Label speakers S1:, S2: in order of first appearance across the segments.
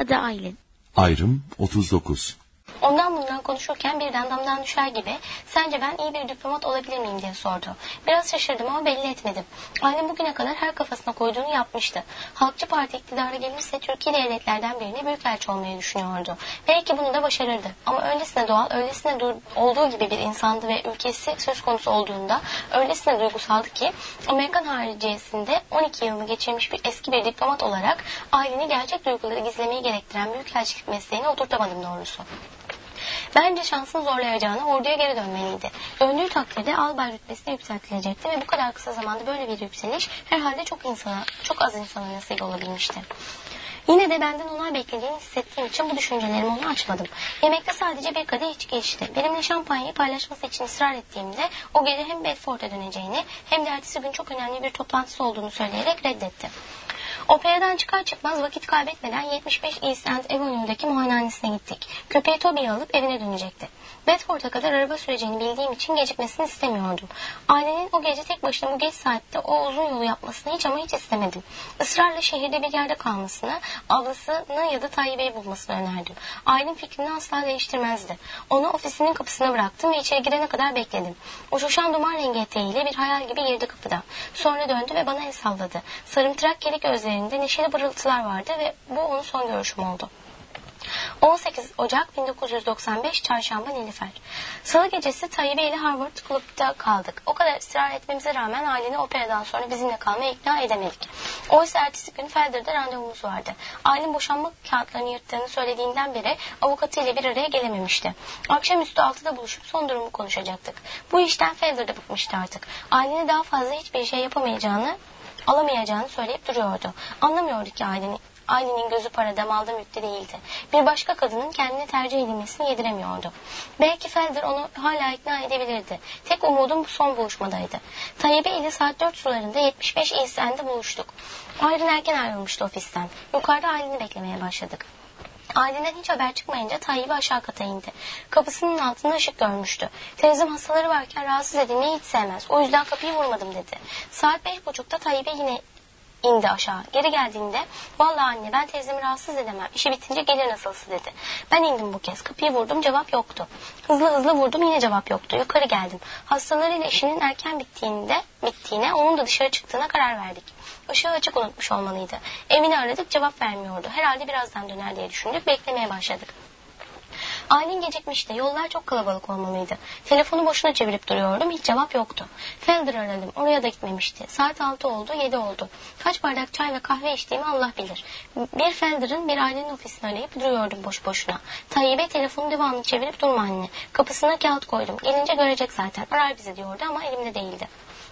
S1: Adı Aylin.
S2: Ayrım 39.
S3: Ondan bundan konuşurken birden damdan düşer gibi sence ben iyi bir diplomat olabilir miyim diye sordu. Biraz şaşırdım ama belli etmedim. Aylin bugüne kadar her kafasına koyduğunu yapmıştı. Halkçı Parti iktidara gelirse Türkiye devletlerden birine büyükelçi olmayı düşünüyordu. Belki bunu da başarırdı. Ama öylesine doğal, öylesine olduğu gibi bir insandı ve ülkesi söz konusu olduğunda öylesine duygusaldı ki Amerikan hariciyesinde 12 yılını geçirmiş eski bir diplomat olarak Aylin'i gerçek duyguları gizlemeyi gerektiren büyükelçilik mesleğine oturtamadım doğrusu. Bence şansını zorlayacağına orduya geri dönmeliydi. Döndüğü takdirde albay rütbesine yükseltilecekti ve bu kadar kısa zamanda böyle bir yükseliş herhalde çok az insana nasip olabilmişti. Yine de benden onay beklediğini hissettiğim için bu düşüncelerimi ona açmadım. Yemekte sadece bir kadeh içki içti. Benimle şampanyayı paylaşması için ısrar ettiğimde o gece hem Bedford'a döneceğini hem de ertesi gün çok önemli bir toplantısı olduğunu söyleyerek reddetti. Operadan çıkar çıkmaz vakit kaybetmeden 75 East End Avenue'daki muayenehanesine gittik. Köpeği Toby'yi alıp evine dönecekti. Bedford'a kadar araba süreceğini bildiğim için gecikmesini istemiyordum. Ailenin o gece tek başına bu geç saatte o uzun yolu yapmasını hiç ama hiç istemedim. Israrla şehirde bir yerde kalmasını, ablasını ya da Tayyip'i bulmasını önerdim. Ailenin fikrini asla değiştirmezdi. Onu ofisinin kapısına bıraktım ve içeri girene kadar bekledim. Uçuşan duman rengi eteğiyle bir hayal gibi girdi kapıda. Sonra döndü ve bana el salladı. Sarımtırak kedi gözlerinde neşeli pırıltılar vardı ve bu onun son görüşüm oldu. 18 Ocak 1995 Çarşamba Nilüfer. Salı gecesi Tayyip ile Harvard Club'da kaldık. O kadar ısrar etmemize rağmen aileni operadan sonra bizimle kalmaya ikna edemedik. Oysa ertesi gün Felder'da randevumuz vardı. Ailen boşanma kağıtlarını yırttığını söylediğinden beri avukatıyla bir araya gelememişti. Akşamüstü 6'da buluşup son durumu konuşacaktık. Bu işten Felder'da bıkmıştı artık. Ailene daha fazla hiçbir şey alamayacağını söyleyip duruyordu. Anlamıyordu ki Aylin'in gözü parada, malda mülkte değildi. Bir başka kadının kendine tercih edilmesini yediremiyordu. Belki Felder onu hala ikna edebilirdi. Tek umudum bu son buluşmadaydı. Tayyip'e ile saat 4 sularında 75 East End'de buluştuk. Aylin erken ayrılmıştı ofisten. Yukarıda Aylin'i beklemeye başladık. Ailenin hiç haber çıkmayınca Tayyip'i aşağı kata indi. Kapısının altında ışık görmüştü. Teyzem hastaları varken rahatsız edilmeyi hiç sevmez. O yüzden kapıyı vurmadım dedi. Saat 5.30'da Tayyip'e yine indi aşağı. Geri geldiğinde vallahi anne ben teyzemi rahatsız edemem. İşi bitince gelir nasılsa dedi. Ben indim bu kez. Kapıyı vurdum, cevap yoktu. Hızlı vurdum, yine cevap yoktu. Yukarı geldim. Hastalarıyla işinin erken bittiğine onun da dışarı çıktığına karar verdik. Işığı açık unutmuş olmalıydı. Evini aradık, cevap vermiyordu. Herhalde birazdan döner diye düşündük. Beklemeye başladık. Aylin gecikmişti. Yollar çok kalabalık olmalıydı. Telefonu boşuna çevirip duruyordum. Hiç cevap yoktu. Felder aradım. Oraya da gitmemişti. Saat 6 oldu, 7 oldu. Kaç bardak çay ve kahve içtiğimi Allah bilir. Bir Felder'ın bir ailenin ofisini arayıp duruyordum boş boşuna. Tayyip'e telefonu devamlı çevirip durma anne. Kapısına kağıt koydum. Gelince görecek zaten. Arar bizi diyordu ama elimde değildi.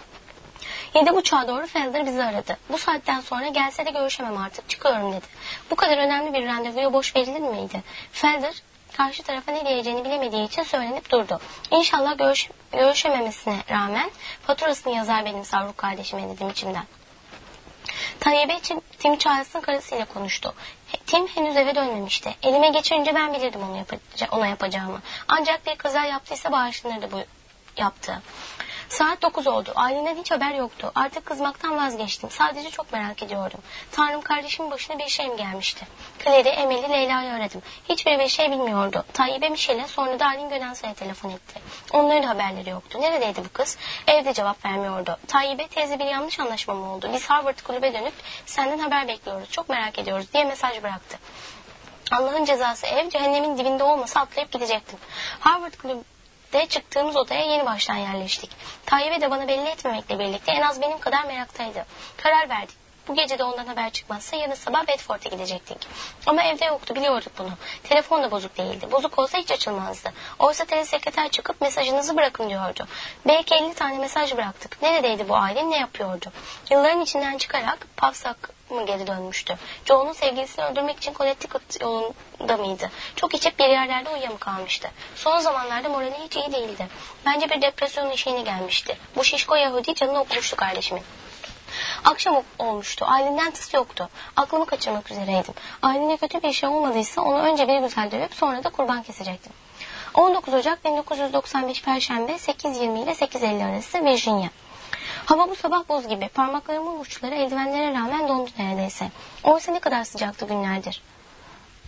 S3: 7.30'a doğru Felder bizi aradı. Bu saatten sonra gelse de görüşemem artık. Çıkıyorum dedi. Bu kadar önemli bir randevuya boş verilir miydi? Felder karşı tarafa ne diyeceğini bilemediği için söylenip durdu. İnşallah görüşememesine rağmen faturasını yazar benim savruk kardeşime dedim içimden. Tayyip'e Tim Charles'ın karısıyla konuştu. Tim henüz eve dönmemişti. Elime geçirince ben bilirdim ona yapacağımı. Ancak bir kaza yaptıysa bağışlanırdı bu yaptığı. Saat 9 oldu. Ailemden hiç haber yoktu. Artık kızmaktan vazgeçtim. Sadece çok merak ediyordum. Tanrım kardeşimin başına bir şey mi gelmişti? Claire'i, Emel'i, Leyla'yı aradım. Hiçbir bir şey bilmiyordu. Tayyip'e Michel'e sonra da Aylin Gönensel'e telefon etti. Onların haberleri yoktu. Neredeydi bu kız? Evde cevap vermiyordu. Tayyip'e teyze bir yanlış anlaşma mı oldu? Biz Harvard kulübe dönüp senden haber bekliyoruz. Çok merak ediyoruz diye mesaj bıraktı. Allah'ın cezası cehennemin dibinde olmasa atlayıp gidecektim. Harvard kulübe çıktığımız odaya yeni baştan yerleştik. Tayyip'e de bana belli etmemekle birlikte en az benim kadar meraktaydı. Karar verdik. Bu gece de ondan haber çıkmazsa yarın sabah Bedford'a gidecektik. Ama evde yoktu, biliyorduk bunu. Telefon da bozuk değildi. Bozuk olsa hiç açılmazdı. Oysa telesekreter çıkıp mesajınızı bırakın diyordu. Belki 50 tane mesaj bıraktık. Neredeydi bu aile, ne yapıyordu? Yılların içinden çıkarak Pavsak mı geri dönmüştü? Joe'nun sevgilisini öldürmek için Connecticut yolunda mıydı? Çok içip bir yerlerde uyuyakalmıştı. Son zamanlarda morali hiç iyi değildi. Bence bir depresyon eşiğine gelmişti. Bu şişko Yahudi canını okumuştu kardeşimin. Akşam olmuştu. Ailemden tıs yoktu. Aklımı kaçırmak üzereydim. Ailene kötü bir şey olmadıysa onu önce bir güzel dövüp sonra da kurban kesecektim. 19 Ocak 1995 Perşembe 8:20 ile 8:50 arası Virginia. Hava bu sabah buz gibi. Parmaklarımın uçları eldivenlere rağmen dondu neredeyse. Oysa ne kadar sıcaktı günlerdir.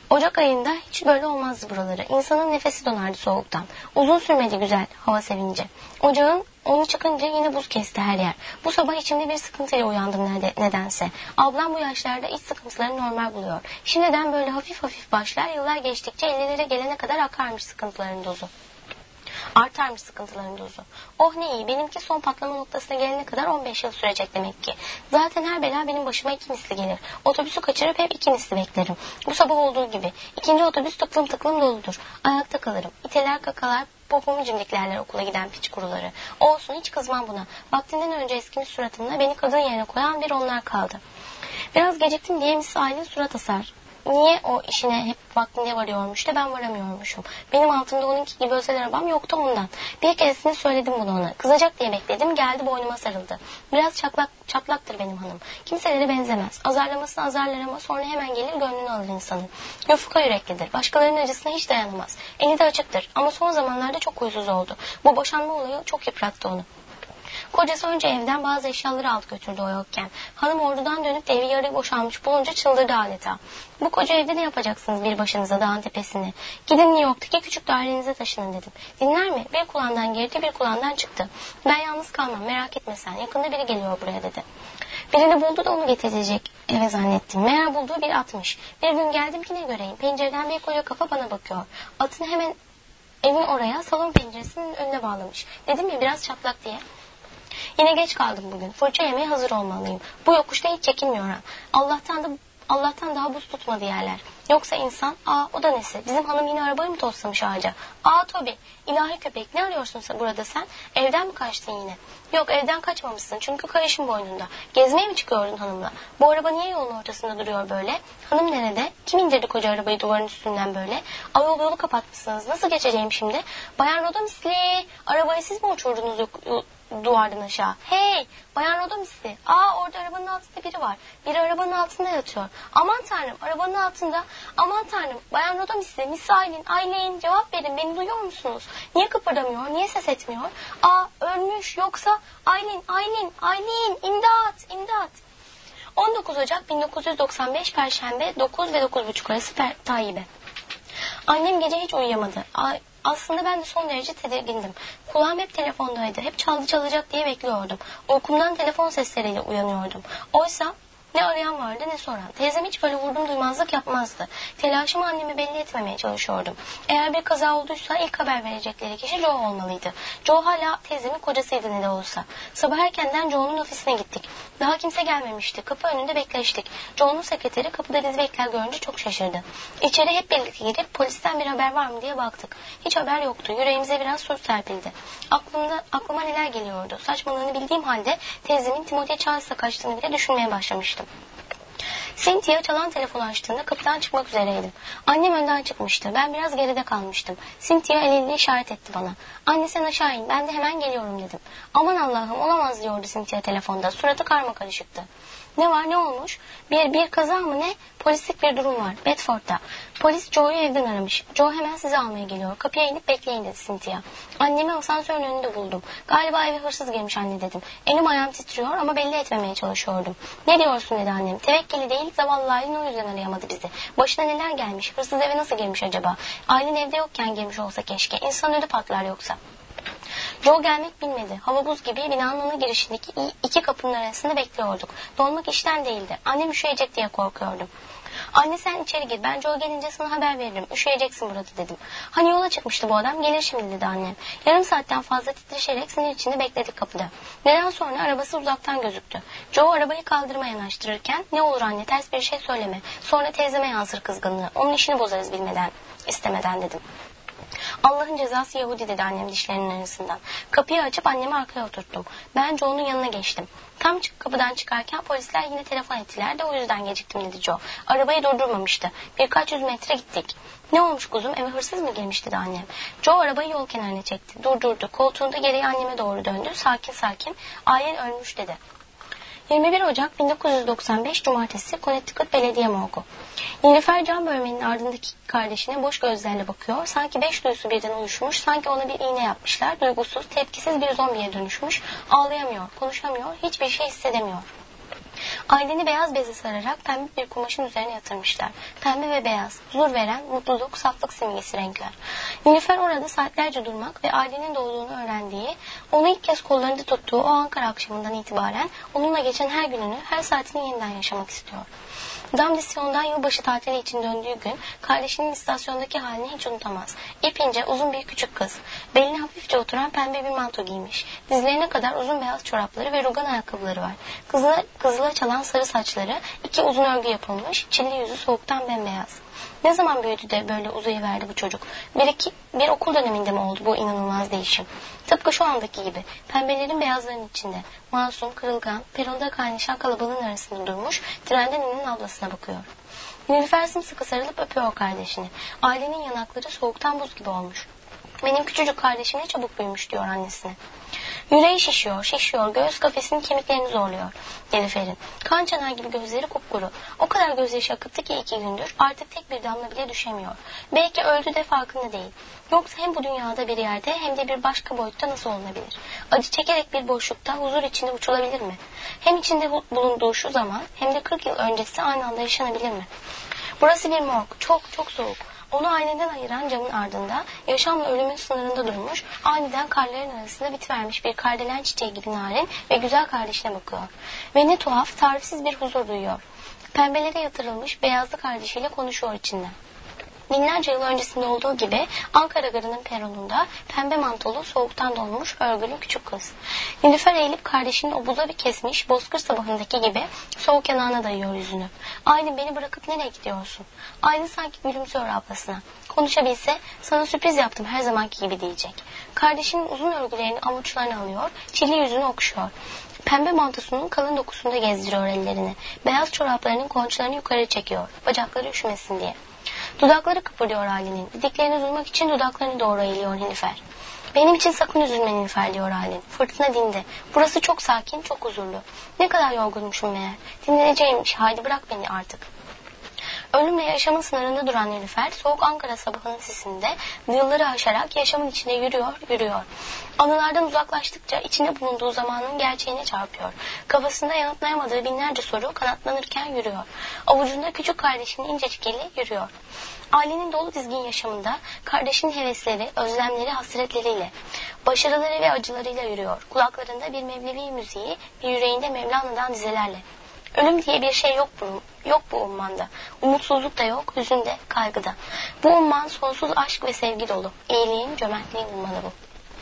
S3: Ocak ayında hiç böyle olmazdı buraları. İnsanın nefesi donardı soğuktan. Uzun sürmedi güzel hava sevince. Ocağın onu çıkınca yine buz kesti her yer. Bu sabah içimde bir sıkıntıyla uyandım nedense. Ablam bu yaşlarda iç sıkıntılarını normal buluyor. Şimdiden böyle hafif hafif başlar, yıllar geçtikçe 50'lere gelene kadar akarmış sıkıntıların dozu. Artarmış sıkıntıların dozu. Oh ne iyi, benimki son patlama noktasına gelene kadar 15 yıl sürecek demek ki. Zaten her bela benim başıma 2 misli gelir. Otobüsü kaçırıp hep 2 misli beklerim. Bu sabah olduğu gibi. İkinci otobüs tıklım tıklım doludur. Ayakta kalırım. İteler kakalar, popomu cimdiklerler okula giden piç kuruları. Olsun, hiç kızmam buna. Vaktinden önce eskimiş suratımla beni kadın yerine koyan bir onlar kaldı. Biraz geciktim diye Miss Aylin surat asar. Niye o işine hep vaktinde varıyormuş da ben varamıyormuşum. Benim altımda onunki gibi özel arabam yoktu ondan. Bir keresinde söyledim bunu ona. Kızacak diye bekledim. Geldi boynuma sarıldı. Biraz çatlaktır benim hanım. Kimselere benzemez. Azarlamasını azarlar ama sonra hemen gelir gönlünü alır insanın. Yufka yüreklidir. Başkalarının acısına hiç dayanamaz. Eli de açıktır. Ama son zamanlarda çok huysuz oldu. Bu boşanma olayı çok yıprattı onu. Kocası önce evden bazı eşyaları aldı götürdü o yokken. Hanım ordudan dönüp de evi yarı boşalmış bulunca çıldırdı adeta. Bu koca evde ne yapacaksınız bir başınıza dağın tepesine? Gidin New York'taki küçük dairenize taşının dedim. Dinler mi? Bir kulağından girdi bir kulağından çıktı. Ben yalnız kalmam merak etme sen. Yakında biri geliyor buraya dedi. Birini buldu da onu getirecek eve zannettim. Meğer bulduğu bir atmış. Bir gün geldim ki ne göreyim. Pencereden bir koca kafa bana bakıyor. Atını hemen evin oraya salon penceresinin önüne bağlamış. Dedim ya biraz çatlak diye. Yine geç kaldım bugün. Fırça yemeye hazır olmalıyım. Bu yokuşta hiç çekinmiyor ha. Allah'tan daha buz tutmadı yerler. Yoksa insan, o da nesi? Bizim hanım yine arabayı mı toslamış ağaca? Tabii. İlahi köpek, ne arıyorsun burada sen? Evden mi kaçtın yine? Yok, evden kaçmamışsın çünkü kayışın boynunda. Gezmeye mi çıkıyordun hanımla? Bu araba niye yolun ortasında duruyor böyle? Hanım nerede? Kim indirdi koca arabayı duvarın üstünden böyle? Ayol yolu kapatmışsınız. Nasıl geçeceğim şimdi? Bayan Rodomisli, arabayı siz mi uçurdunuz duvardan aşağı? Hey, Bayan Rodomisli. Orada arabanın altında biri var. Biri arabanın altında yatıyor. Aman tanrım, arabanın altında. Aman tanrım, Bayan Rodomisli, Miss Aylin, cevap verin, beni duyuyor musunuz? Niye kıpırdamıyor, niye ses etmiyor? Ölmüş, yoksa Aylin, imdat. 19 Ocak 1995 Perşembe 9 ve 9.30 arası Tayyip'e. Annem gece hiç uyuyamadı. Aslında ben de son derece tedirgindim. Kulağım hep telefondaydı. Hep çalacak diye bekliyordum. Uykumdan telefon sesleriyle uyanıyordum. Oysa ne arayan vardı ne soran. Teyzem hiç böyle vurdum duymazlık yapmazdı. Telaşımı anneme belli etmemeye çalışıyordum. Eğer bir kaza olduysa ilk haber verecekleri kişi Joe olmalıydı. Joe hala teyzemin kocasıydı ne de olsa. Sabah erkenden Joe'nun ofisine gittik. Daha kimse gelmemişti. Kapı önünde bekleştik. Joe'nun sekreteri kapıda bizi bekler görünce çok şaşırdı. İçeri hep birlikte girip polisten bir haber var mı diye baktık. Hiç haber yoktu. Yüreğimize biraz su serpildi. Aklıma neler geliyordu. Saçmalığını bildiğim halde teyzemin Timothy Charles'a kaçtığını bile düşünmeye başlamıştım. Cynthia çalan telefonu açtığında kapıdan çıkmak üzereydim. Annem önden çıkmıştı. Ben biraz geride kalmıştım. Cynthia eliyle işaret etti bana. Anne sen aşağı in. Ben de hemen geliyorum dedim. Aman Allah'ım olamaz diyordu Cynthia telefonda. Suratı karmakarışıktı. Ne var ne olmuş? Bir kaza mı ne? Polislik bir durum var. Bedford'da. Polis Joe'yu evden aramış. Joe hemen sizi almaya geliyor. Kapıya inip bekleyin dedi Cynthia. Annemi asansörün önünde buldum. Galiba eve hırsız girmiş anne dedim. Elim ayağım titriyor ama belli etmemeye çalışıyordum. Ne diyorsun dedi annem. Tevekkili değil zavallı Aylin o yüzden arayamadı bizi. Başına neler gelmiş? Hırsız eve nasıl girmiş acaba? Aylin evde yokken girmiş olsa keşke. İnsan ödü patlar yoksa. Joe gelmek bilmedi. Hava buz gibi binanın ana girişindeki iki kapının arasında bekliyorduk. Donmak işten değildi. Annem üşüyecek diye korkuyordum. Anne sen içeri gir. Ben Joe gelince sana haber veririm. Üşüyeceksin burada dedim. Hani yola çıkmıştı bu adam. Gelir şimdi dedi annem. Yarım saatten fazla titreşerek sinir içinde bekledik kapıda. Neden sonra arabası uzaktan gözüktü. Joe arabayı kaldırıma yanaştırırken ne olur anne ters bir şey söyleme. Sonra teyzeme yansır kızgınlığı. Onun işini bozarız istemeden dedim. Allah'ın cezası Yahudi dedi annem dişlerinin arasından. Kapıyı açıp annemi arkaya oturttum. Ben Joe'nun yanına geçtim. Tam kapıdan çıkarken polisler yine telefon ettiler de o yüzden geciktim dedi Joe. Arabayı durdurmamıştı. Birkaç yüz metre gittik. Ne olmuş kuzum eve hırsız mı girmiş dedi annem. Joe arabayı yol kenarına çekti. Durdurdu. Koltuğunda geriye anneme doğru döndü. Sakin. Aylin ölmüş dedi. 21 Ocak 1995 Cumartesi Connecticut Belediye Morgu. Nilüfer cam bölmenin ardındaki kardeşine boş gözlerle bakıyor. Sanki 5 duyusu birden uyuşmuş. Sanki ona bir iğne yapmışlar. Duygusuz, tepkisiz bir zombiye dönüşmüş. Ağlayamıyor, konuşamıyor, hiçbir şey hissedemiyor. Aileni beyaz beze sararak pembe bir kumaşın üzerine yatırmışlar. Pembe ve beyaz, huzur veren, mutluluk, saflık simgesi renkler. Nilüfer orada saatlerce durmak ve ailenin doğduğunu öğrendiği, onu ilk kez kollarında tuttuğu o Ankara akşamından itibaren onunla geçen her gününü, her saatini yeniden yaşamak istiyor. Damdisyon'dan yılbaşı tatili için döndüğü gün kardeşinin istasyondaki halini hiç unutamaz. İpince uzun bir küçük kız. Beline hafifçe oturan pembe bir manto giymiş. Dizlerine kadar uzun beyaz çorapları ve rugan ayakkabıları var. Kızıla çalan sarı saçları, iki uzun örgü yapılmış, çilli yüzü soğuktan bembeyaz. Ne zaman büyüdü de böyle uzayıverdi bu çocuk? Bir okul döneminde mi oldu bu inanılmaz değişim? Tıpkı şu andaki gibi. Pembelerin beyazların içinde. Masum, kırılgan, peronda kaynaşan kalabalığın arasında durmuş, trenden inen ablasına bakıyor. Nilüfer sımsıkı sarılıp öpüyor kardeşini. Ailenin yanakları soğuktan buz gibi olmuş. Benim küçücük kardeşim ne çabuk büyümüş diyor annesine. Yüreği şişiyor, göğüs kafesinin kemiklerini zorluyor Nilüfer'in. Kan çanağı gibi gözleri kupkuru. O kadar gözyaşı akıttı ki 2 gündür artık tek bir damla bile düşemiyor. Belki öldü de farkında değil. Yoksa hem bu dünyada bir yerde hem de bir başka boyutta nasıl olunabilir? Acı çekerek bir boşlukta huzur içinde uçulabilir mi? Hem içinde bulunduğu şu zaman hem de 40 yıl öncesi aynı anda yaşanabilir mi? Burası bir morg, çok çok soğuk. Onu aileden ayıran camın ardında, yaşamla ölümün sınırında durmuş, aniden karların arasında bitivermiş bir kardelen çiçeği gibi narin ve güzel kardeşine bakıyor. Ve ne tuhaf, tarifsiz bir huzur duyuyor. Pembelere yatırılmış beyazlı kardeşiyle konuşuyor içinden. Binlerce yıl öncesinde olduğu gibi Ankara Garı'nın peronunda pembe mantolu, soğuktan donmuş, örgülü küçük kız. Nilüfer eğilip kardeşinin obuza bir kesmiş, bozkır sabahındaki gibi soğuk yanağına dayıyor yüzünü. Aylin, beni bırakıp nereye gidiyorsun? Aylin sanki gülümsüyor ablasına. Konuşabilse sana sürpriz yaptım her zamanki gibi diyecek. Kardeşinin uzun örgülerini avuçlarına alıyor, çilli yüzünü okşuyor. Pembe mantosunun kalın dokusunda gezdiriyor ellerini. Beyaz çoraplarının konçlarını yukarı çekiyor, bacakları üşümesin diye. Dudakları kıpırdıyor Aylin'in. Dediklerini duymak için dudaklarını doğru eğiliyor Nilüfer. Benim için sakın üzülme Nilüfer diyor Aylin. Fırtına dindi. Burası çok sakin, çok huzurlu. Ne kadar yorgunmuşum meğer. Dinleneceğimmiş. Haydi bırak beni artık. Ölümle yaşamın sınırında duran Nilüfer, soğuk Ankara sabahının sisinde yılları aşarak yaşamın içinde yürüyor. Anılardan uzaklaştıkça içinde bulunduğu zamanın gerçeğine çarpıyor. Kafasında yanıtlayamadığı binlerce soru kanatlanırken yürüyor. Avucunda küçük kardeşinin incecik eli yürüyor. Ailenin dolu dizgin yaşamında kardeşinin hevesleri, özlemleri, hasretleriyle, başarıları ve acılarıyla yürüyor. Kulaklarında bir Mevlevi müziği, bir yüreğinde Mevlana'dan dizelerle. Ölüm diye bir şey yok bu ummanda. Umutsuzluk da yok, hüzün de, kaygı da. Bu umman sonsuz aşk ve sevgi dolu. İyiliğin, cömertliğin ummanı bu.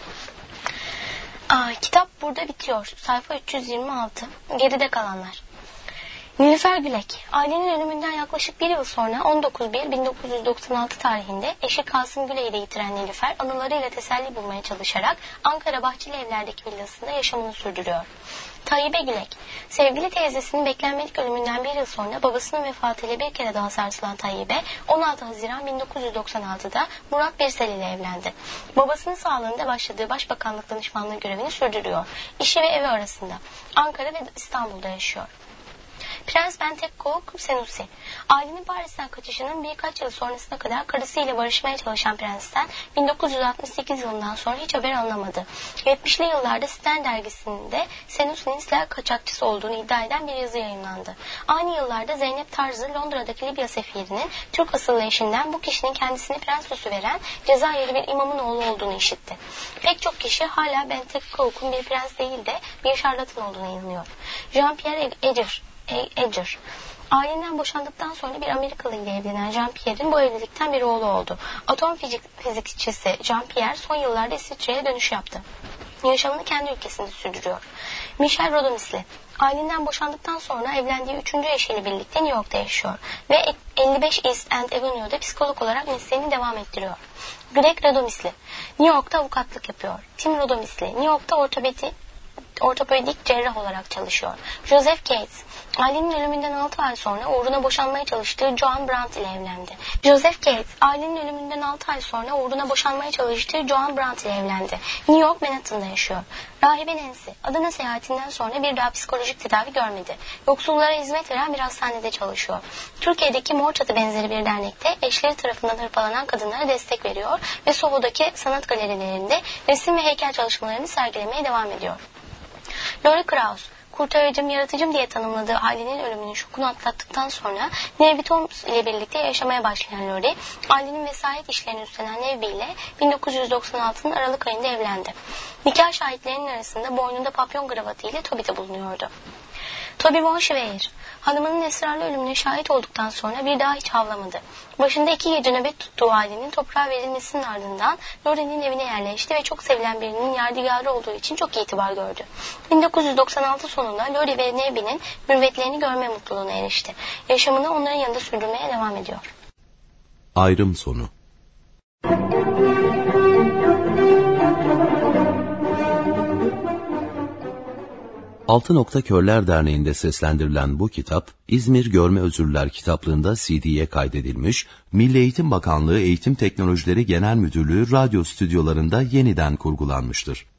S3: Kitap burada bitiyor. Sayfa 326. Geride kalanlar. Nilüfer Gülek, ailenin ölümünden yaklaşık 1 yıl sonra 19.1.1996 tarihinde eşi Kasım Gülek'i de yitiren Nilüfer, anılarıyla teselli bulmaya çalışarak Ankara Bahçeli Evler'deki villasında yaşamını sürdürüyor. Tayyip Gülek, sevgili teyzesinin beklenmedik ölümünden 1 yıl sonra babasının vefatıyla bir kere daha sarsılan Tayyip'e 16 Haziran 1996'da Murat Birsel ile evlendi. Babasının sağlığında başladığı başbakanlık danışmanlığı görevini sürdürüyor. İşi ve evi arasında. Ankara ve İstanbul'da yaşıyor. Prens Bentekko Senussi, ailenin Paris'ten kaçışının birkaç yıl sonrasına kadar karısıyla barışmaya çalışan prensten 1968 yılından sonra hiç haber alınamadı. 70'li yıllarda Stern dergisinde Senussi'nin silah kaçakçısı olduğunu iddia eden bir yazı yayınlandı. Aynı yıllarda Zeynep Tarzı Londra'daki Libya sefirinin Türk asıllı eşinden bu kişinin kendisini prens süsü veren Cezayirli bir imamın oğlu olduğunu işitti. Pek çok kişi hala Bentekko'nun bir prens değil de bir şarlatan olduğuna inanıyor. Jean-Pierre Edger. Ailenden boşandıktan sonra bir Amerikalı ile evlenen Jean-Pierre'in bu evlilikten bir oğlu oldu. Atom fizikçisi Jean-Pierre son yıllarda İsviçre'ye dönüş yaptı. Yaşamını kendi ülkesinde sürdürüyor. Michel Rodomisli. Ailenden boşandıktan sonra evlendiği 3. eşiyle birlikte New York'ta yaşıyor. Ve 55 East End Avenue'da psikolog olarak mesleğini devam ettiriyor. Greg Rodomisli. New York'ta avukatlık yapıyor. Tim Rodomisli. New York'ta ortopedik cerrah olarak çalışıyor. Joseph Cates, ailenin ölümünden 6 ay sonra uğruna boşanmaya çalıştığı Joan Brandt ile evlendi. New York Manhattan'da yaşıyor. Rahibe Nancy, Adana seyahatinden sonra bir daha psikolojik tedavi görmedi. Yoksullara hizmet veren bir hastanede çalışıyor. Türkiye'deki Mor Çatı benzeri bir dernekte eşleri tarafından hırpalanan kadınlara destek veriyor ve Soho'daki sanat galerilerinde resim ve heykel çalışmalarını sergilemeye devam ediyor. Lori Krauss, kurtarıcım, yaratıcım diye tanımladığı ailenin ölümünün şokunu atlattıktan sonra Neville Thomas ile birlikte yaşamaya başlayan Lori, ailenin vesayet işlerini üstlenen Neville ile 1996'nın Aralık ayında evlendi. Nikah şahitlerinin arasında boynunda papyon kravatı ile Toby de bulunuyordu. Toby von Schweyer, hanımının esrarlı ölümüne şahit olduktan sonra bir daha hiç havlamadı. Başında 2 gece nöbet tuttuğu ailenin toprağa verilmesinin ardından Lori'nin evine yerleşti ve çok sevilen birinin yadigarı olduğu için çok itibar gördü. 1996 sonunda Lori ve Neville'nin mürvetlerini görme mutluluğuna erişti. Yaşamını onların yanında sürdürmeye devam ediyor.
S2: Ayrım sonu. Altı Nokta Körler Derneği'nde seslendirilen bu kitap, İzmir Görme Özürler kitaplığında CD'ye kaydedilmiş, Milli Eğitim Bakanlığı Eğitim Teknolojileri Genel Müdürlüğü radyo stüdyolarında yeniden kurgulanmıştır.